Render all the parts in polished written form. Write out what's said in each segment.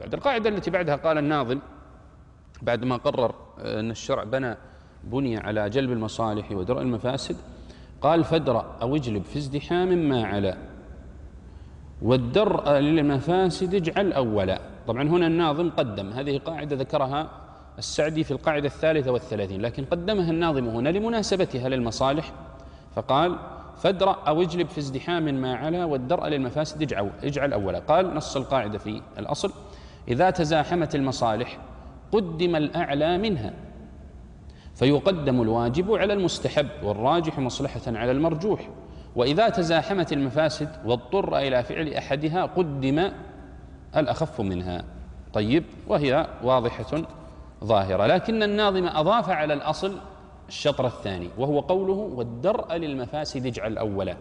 القاعدة التي بعدها قال الناظم بعد ما قرر أن الشرع بني على جلب المصالح ودرء المفاسد، قال فادرأ أو اجلب في ازدحام ما علا والدرء للمفاسد اجعل أولا. طبعا هنا الناظم قدم هذه قاعدة ذكرها السعدي في القاعدة 33، لكن قدمها الناظم هنا لمناسبتها للمصالح، فقال فادرأ أو اجلب في ازدحام ما علا والدرء للمفاسد اجعل أولا. قال نص القاعدة في الأصل: إذا تزاحمت المصالح قدم الأعلى منها، فيقدم الواجب على المستحب والراجح مصلحة على المرجوح، وإذا تزاحمت المفاسد واضطر إلى فعل أحدها قدم الأخف منها. طيب، وهي واضحة ظاهرة، لكن الناظم أضاف على الأصل الشطر الثاني، وهو قوله والدرء للمفاسد اجعل أولا.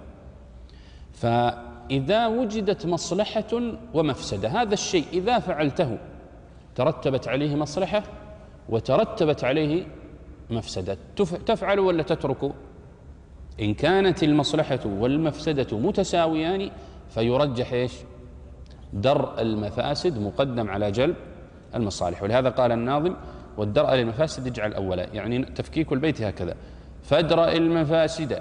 فإذا وجدت مصلحة ومفسدة، هذا الشيء إذا فعلته ترتبت عليه مصلحة وترتبت عليه مفسدة، تفعل ولا تترك؟ إن كانت المصلحة والمفسدة متساويان فيرجح إيش؟ درء المفاسد مقدم على جلب المصالح. ولهذا قال الناظم والدرء للمفاسد اجعل أولا، يعني تفكيك البيت هكذا: فادرأ المفاسد،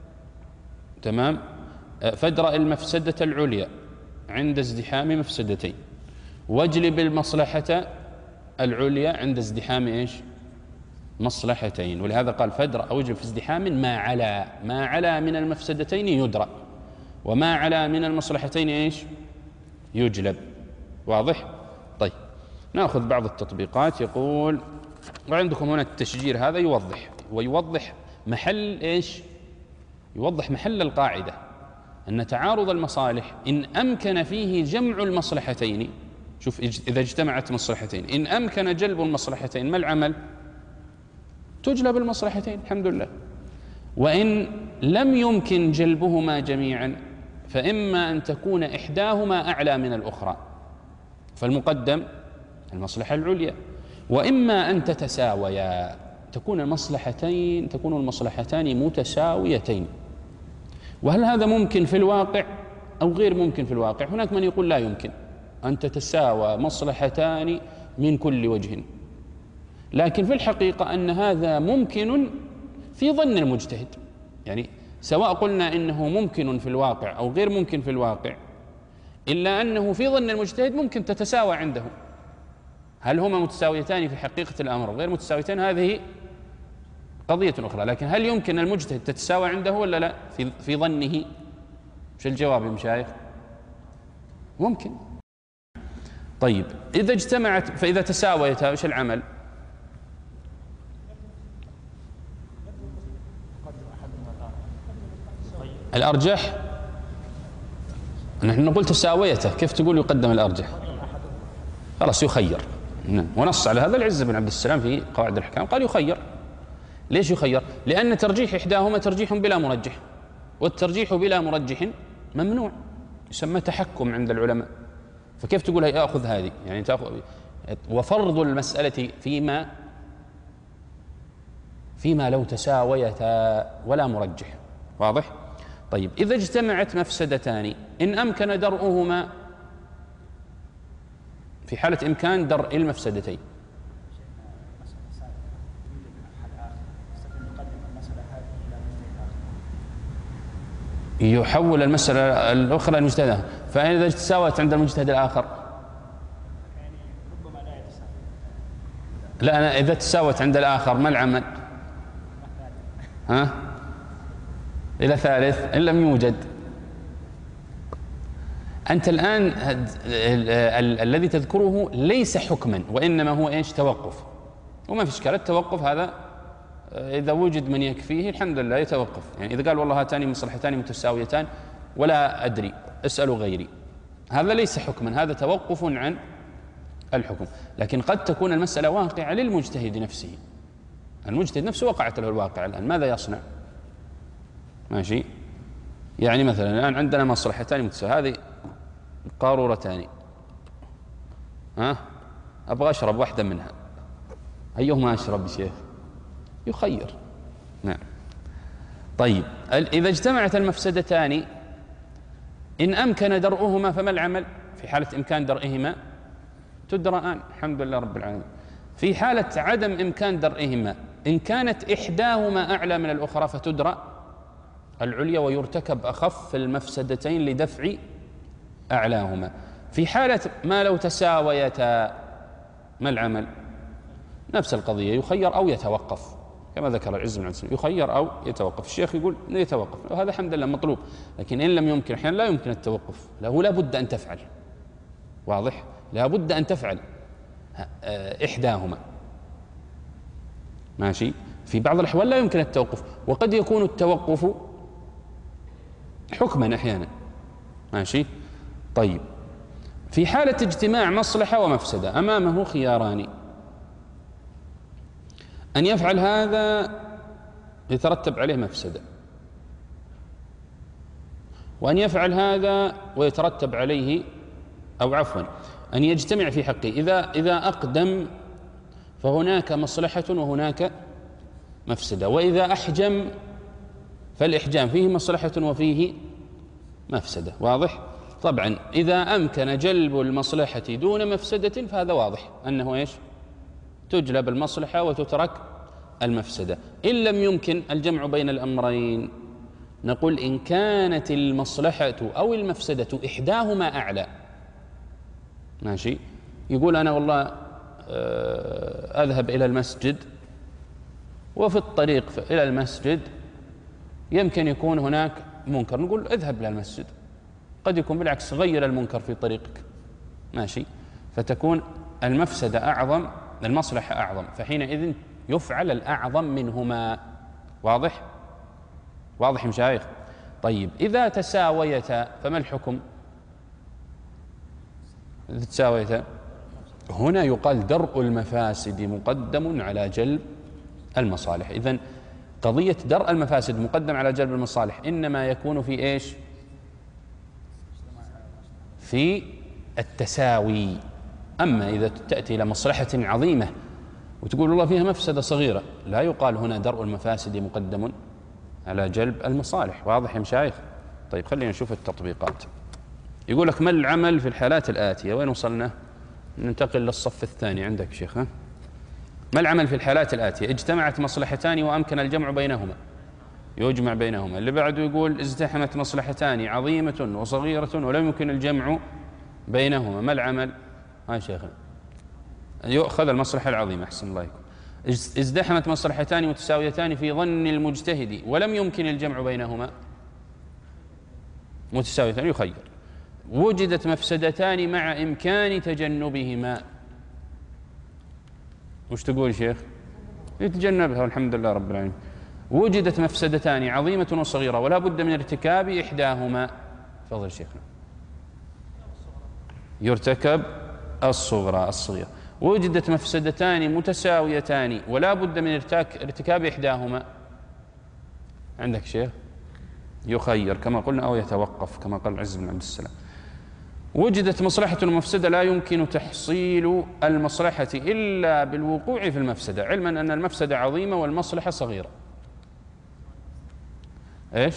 تمام، فادرأ المفسدة العليا عند ازدحام مفسدتين، واجلب المصلحة العليا عند ازدحام إيش؟ مصلحتين. ولهذا قال فادرأ أو اجلب في ازدحام ما علا من المفسدتين يدرأ، وما علا من المصلحتين إيش؟ يجلب. واضح؟ طيب، نأخذ بعض التطبيقات. يقول، وعندكم هنا التشجير هذا يوضح محل إيش؟ يوضح محل القاعدة، أن تعارض المصالح إن أمكن فيه جمع المصلحتين، شوف إذا اجتمعت مصلحتين إن أمكن جلب المصلحتين ما العمل؟ تجلب المصلحتين، الحمد لله. وإن لم يمكن جلبهما جميعا فإما أن تكون إحداهما أعلى من الأخرى فالمقدم المصلحة العليا، وإما أن تتساويا، تكون المصلحتان متساويتين. وهل هذا ممكن في الواقع أو غير ممكن في الواقع؟ هناك من يقول لا يمكن أن تتساوى مصلحتان من كل وجه، لكن في الحقيقة أن هذا ممكن في ظن المجتهد، يعني سواء قلنا إنه ممكن في الواقع أو غير ممكن في الواقع، إلا أنه في ظن المجتهد ممكن تتساوى عنده. هل هما متساويتان في حقيقة الأمر غير متساويتان؟ هذه قضية أخرى. لكن هل يمكن المجتهد تتساوى عنده ولا لا في ظنه؟ مش الجواب يا مشايخ؟ ممكن. طيب، إذا اجتمعت فإذا تساويتا إيش العمل؟ الأرجح. نحن نقول تساويته، كيف تقول يقدم الأرجح؟ خلاص يخير. ونص على هذا العز بن عبد السلام في قواعد الأحكام، قال يخير. ليش يخير؟ لأن ترجيح إحداهما ترجيح بلا مرجح، والترجيح بلا مرجح ممنوع، يسمى تحكم عند العلماء. فكيف تقول يأخذ هذه؟ يعني تأخذ. وفرض المسألة فيما لو تساويتا ولا مرجح. واضح؟ طيب، إذا اجتمعت مفسدتان إن أمكن درءهما، في حالة إمكان درء المفسدتين، يحول المسألة الأخرى المجتهدة. فإذا تساوت عند المجتهد الآخر، لا، أنا إذا تساوت عند الآخر ما العمل؟ إلى ثالث إن لم يوجد. أنت الآن الذي تذكره ليس حكما، وإنما هو إيش؟ توقف. وما في إشكال، التوقف هذا إذا وجد من يكفيه الحمد لله يتوقف. يعني إذا قال والله هاتان مصلحتان متساويتان ولا أدري اسألوا غيري، هذا ليس حكما، هذا توقف عن الحكم. لكن قد تكون المسألة واقعة للمجتهد نفسه، المجتهد نفسه وقعت له الواقع الآن، ماذا يصنع؟ ماشي. يعني مثلا الآن عندنا مصلحتان متساويتان، هذه قارورتان، أبغى أشرب واحدة منها، أيهما أشرب يا شيخ؟ يخير. نعم. طيب، إذا اجتمعت تدرى الآن الحمد لله رب العالمين. في حالة عدم إمكان درئهما، إن كانت إحداهما أعلى من الأخرى فتدرى العليا ويرتكب أخف المفسدتين لدفع أعلاهما. في حالة ما لو تساويتا ما العمل؟ نفس القضية، يخير أو يتوقف كما ذكر العز بن عبد السلام، يخير أو يتوقف. الشيخ يقول يتوقف، وهذا الحمد لله مطلوب، لكن إن لم يمكن أحيانا لا يمكن التوقف، لا بد أن تفعل، واضح؟ لا بد أن تفعل إحداهما، ماشي. في بعض الأحوال لا يمكن التوقف، وقد يكون التوقف حكما أحيانا، ماشي. طيب، في حالة اجتماع مصلحة ومفسدة أمامه خياران: أن يفعل هذا يترتب عليه مفسدة، وأن يفعل هذا ويترتب عليه، أو عفوا أن يجتمع في حقه. إذا أقدم فهناك مصلحة وهناك مفسدة، وإذا أحجم فالإحجام فيه مصلحة وفيه مفسدة، واضح؟ طبعا إذا أمكن جلب المصلحة دون مفسدة فهذا واضح أنه إيش؟ تجلب المصلحة وتترك المفسدة. إن لم يمكن الجمع بين الأمرين نقول إن كانت المصلحة أو المفسدة إحداهما أعلى، ماشي. يقول أنا والله أذهب إلى المسجد، وفي الطريق إلى المسجد يمكن يكون هناك منكر، نقول اذهب إلى المسجد. قد يكون بالعكس غير المنكر في طريقك، ماشي. فتكون المفسدة أعظم، المصلحة أعظم، فحينئذ يفعل الأعظم منهما، واضح؟ واضح مشايخ؟ طيب، إذا تساويتا فما الحكم؟ إذا تساويتا هنا يقال درء المفاسد مقدم على جلب المصالح. إذن قضية درء المفاسد مقدم على جلب المصالح إنما يكون في إيش؟ في التساوي. أما إذا تأتي إلى مصلحة عظيمة وتقول والله فيها مفسدة صغيرة، لا يقال هنا درء المفاسد مقدم على جلب المصالح، واضح يا مشايخ؟ طيب، خلينا نشوف التطبيقات. يقول لك: ما العمل في الحالات الآتية؟ وين وصلنا؟ ننتقل للصف الثاني عندك شيخ. ها؟ ما العمل في الحالات الآتية؟ اجتمعت مصلحتان وأمكن الجمع بينهما، يجمع بينهما. اللي بعده يقول: ازدحمت مصلحتان عظيمة وصغيرة ولم يمكن الجمع بينهما، ما العمل؟ ها شيخنا، يؤخذ المصلحة العظيمة، أحسن الله يكون. ازدحمت مصلحتان متساويتان في ظن المجتهد ولم يمكن الجمع بينهما، متساويتان يخير. وجدت مفسدتان مع إمكان تجنبهما، وش تقول شيخ؟ يتجنبها والحمد لله رب العالمين. وجدت مفسدتان عظيمة وصغيرة ولا بد من ارتكاب إحداهما، تفضل شيخنا. يرتكب الصغرى الصغيرة. وجدت مفسدتان متساويتان ولا بد من ارتكاب إحداهما، عندك شيخ؟ يخير كما قلنا أو يتوقف كما قال العز بن عبد السلام. وجدت مصلحة ومفسدة لا يمكن تحصيل المصلحة إلا بالوقوع في المفسدة، علما أن المفسدة عظيمة والمصلحة صغيرة. إيش؟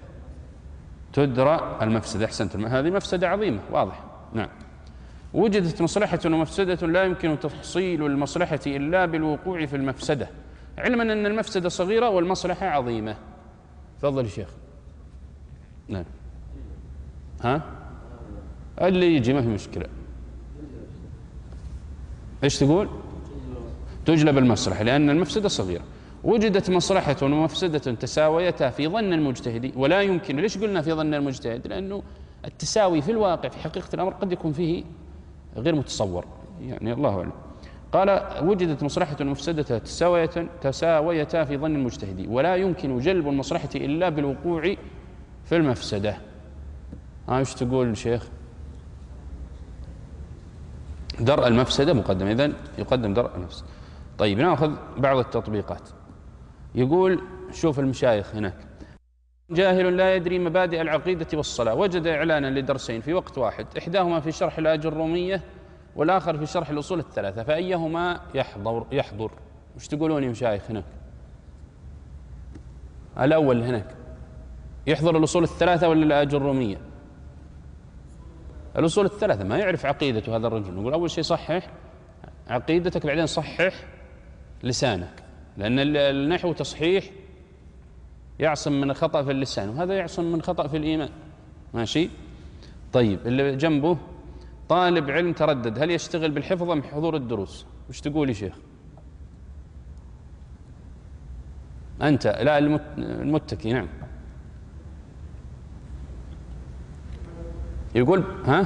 تدرى المفسدة، أحسنت، هذه مفسدة عظيمة، واضح، نعم. وجدت مصلحة ومفسدة لا يمكن تحصيل المصلحة إلا بالوقوع في المفسدة، علما أن المفسدة صغيرة والمصلحة عظيمة. تفضل شيخ. نعم. ها؟ اللي يجي ما في مشكلة. ايش تقول؟ تجلب المصلحة لأن المفسدة صغيرة. وجدت مصلحة ومفسدة تساويتا في ظن المجتهد ولا يمكن. ليش قلنا في ظن المجتهد؟ لأنه التساوي في الواقع في حقيقة الأمر قد يكون فيه غير متصور، يعني الله أعلم. قال: وجدت مصلحة ومفسدة تساويتا في ظن المجتهد ولا يمكن جلب المصلحة إلا بالوقوع في المفسدة. ايش تقول شيخ؟ درء المفسدة مقدم، إذن يقدم درء المفسدة. طيب، نأخذ بعض التطبيقات. يقول: شوف المشايخ هناك: جاهل لا يدري مبادئ العقيدة والصلاة، وجد إعلانا لدرسين في وقت واحد، إحداهما في شرح الآجرومية والآخر في شرح الأصول الثلاثة، فأيهما يحضر؟ وش تقولون يا مشايخ هناك؟ الأول هناك يحضر الأصول الثلاثة ولا الآجرومية؟ الأصول الثلاثة ما يعرف عقيدته هذا الرجل، نقول أول شيء صحح عقيدتك، بعدين صحح لسانك، لأن النحو تصحيح يعصم من خطأ في اللسان، وهذا يعصم من خطأ في الإيمان. ماشي؟ طيب اللي جنبه طالب علم تردد، هل يشتغل بالحفظ أم حضور الدروس؟ وش تقول يا شيخ؟ أنت لا المتكي. نعم يقول ها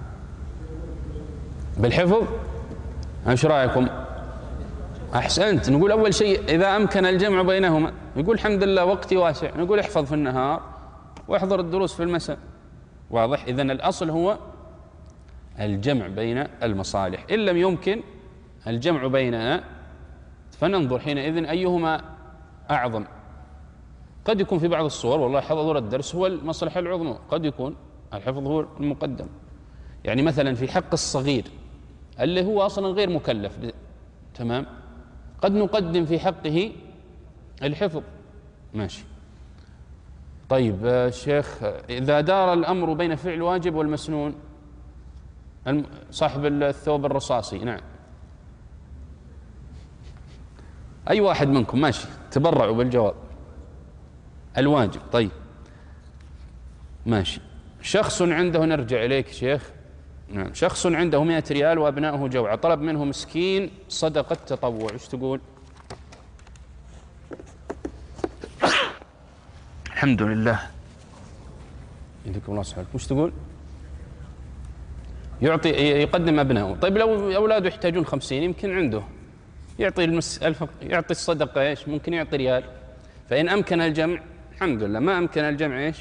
بالحفظ. ايش رايكم؟ احسنت. نقول اول شيء اذا امكن الجمع بينهما، يقول الحمد لله وقتي واسع، نقول احفظ في النهار واحضر الدروس في المساء. واضح؟ اذن الاصل هو الجمع بين المصالح، ان لم يمكن الجمع بينها فننظر حينئذ ايهما اعظم. قد يكون في بعض الصور والله حضور الدرس هو المصلحه العظمى، قد يكون الحفظ هو المقدم. يعني مثلا في حق الصغير اللي هو اصلا غير مكلف، تمام، قد نقدم في حقه الحفظ. ماشي. طيب شيخ، اذا دار الامر بين فعل واجب والمسنون، صاحب الثوب الرصاصي، نعم، اي واحد منكم ماشي، تبرعوا بالجواب. الواجب. طيب ماشي. شخص عنده، نرجع إليك شيخ، نعم، شخص عنده 100 ريال وأبنائه جوعى، طلب منه مسكين صدقة تطوع، ايش تقول؟ الحمد لله يديكم الله صحيح. وش تقول؟ يعطي، يقدم أبنائه. طيب لو أولاده يحتاجون 50 يمكن عنده يعطي يعطي الصدقة ايش؟ ممكن يعطي ريال. فإن أمكن الجمع الحمد لله، ما أمكن الجمع ايش؟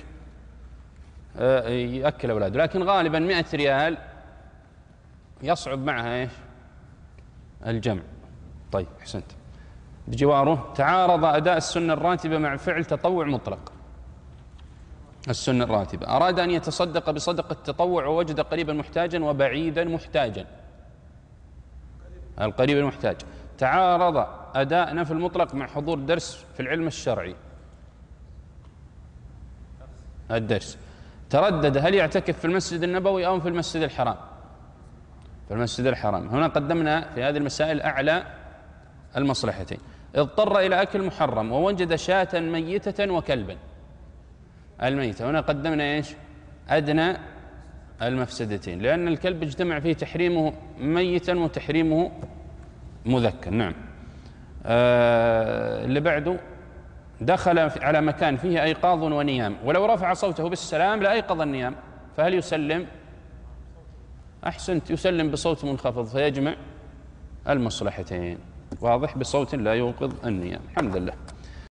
يأكل أولاده. لكن غالبا 100 ريال يصعب معها ايش؟ الجمع. طيب أحسنت. بجواره تعارض أداء السنة الراتبة مع فعل تطوع مطلق. السنة الراتبة أراد أن يتصدق بصدقة التطوع ووجد قريبا محتاجا وبعيدا محتاجا. القريب المحتاج. تعارض أداء نفل مطلق مع حضور درس في العلم الشرعي. الدرس تردد هل يعتكف في المسجد النبوي أو في المسجد الحرام؟ في المسجد الحرام. هنا قدمنا في هذه المسائل أعلى المصلحتين. اضطر إلى أكل محرم ووجد شاة ميتة وكلبا. الميتة هنا قدمنا ايش؟ أدنى المفسدتين، لأن الكلب اجتمع فيه تحريمه ميتا وتحريمه مذكر. نعم. اللي بعده دخل على مكان فيه أيقاظ ونيام، ولو رفع صوته بالسلام لأيقظ النيام، فهل يسلم؟ أحسنت، يسلم بصوت منخفض فيجمع المصلحتين. واضح؟ بصوت لا يوقظ النيام. الحمد لله.